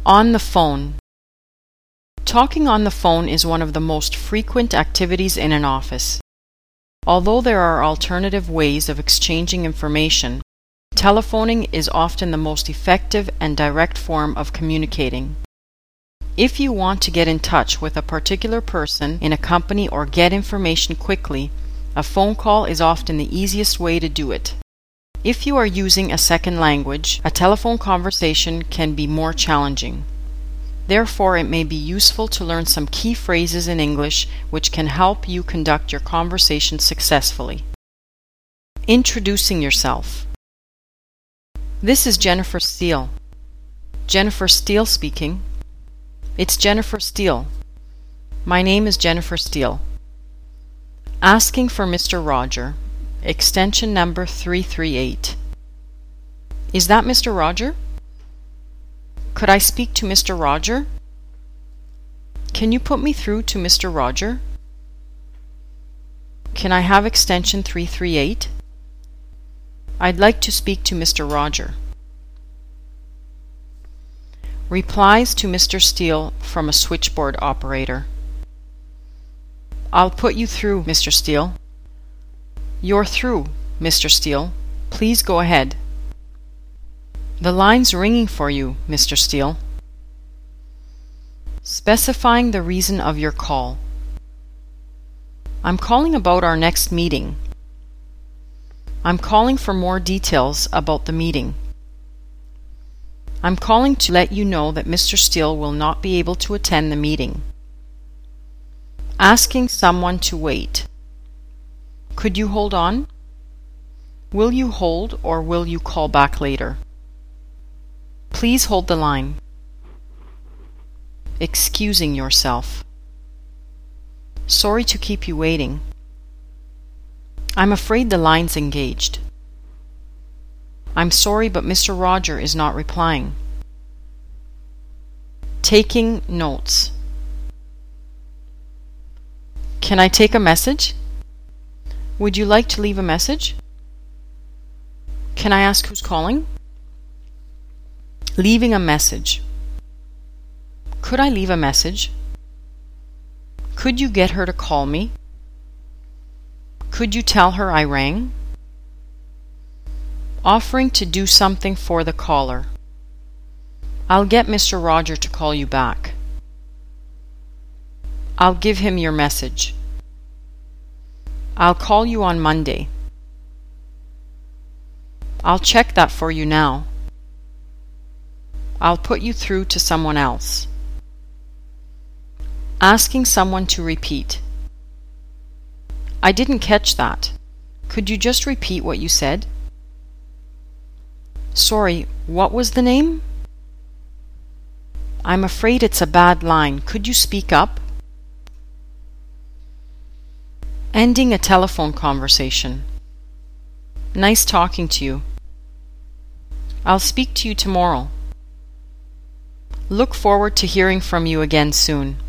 On the phone. Talking on the phone is one of the most frequent activities in an office. Although there are alternative ways of exchanging information, telephoning is often the most effective and direct form of communicating. If you want to get in touch with a particular person in a company or get information quickly, a phone call is often the easiest way to do it. If you are using a second language, a telephone conversation can be more challenging. Therefore, it may be useful to learn some key phrases in English which can help you conduct your conversation successfully. Introducing yourself. This is Jennifer Steele. Jennifer Steele speaking. It's Jennifer Steele. My name is Jennifer Steele. Asking for Mr. Roger. Extension number 338. Is that Mr. Roger? Could I speak to Mr. Roger? Can you put me through to Mr. Roger? Can I have extension 338? I'd like to speak to Mr. Roger. Replies to Mr. Steele from a switchboard operator. I'll put you through, Mr. Steele. You're through, Mr. Steele. Please go ahead. The line's ringing for you, Mr. Steele. Specifying the reason of your call. I'm calling about our next meeting. I'm calling for more details about the meeting. I'm calling to let you know that Mr. Steele will not be able to attend the meeting. Asking someone to wait. Could you hold on? Will you hold or will you call back later? Please hold the line. Excusing yourself. Sorry to keep you waiting. I'm afraid the line's engaged. I'm sorry, but Mr. Roger is not replying. Taking notes. Can I take a message? Would you like to leave a message? Can I ask who's calling? Leaving a message. Could I leave a message? Could you get her to call me? Could you tell her I rang? Offering to do something for the caller. I'll get Mr. Roger to call you back. I'll give him your message. I'll call you on Monday. I'll check that for you now. I'll put you through to someone else. Asking someone to repeat. I didn't catch that. Could you just repeat what you said? Sorry, what was the name? I'm afraid it's a bad line. Could you speak up? Ending a telephone conversation. Nice talking to you. I'll speak to you tomorrow. Look forward to hearing from you again soon.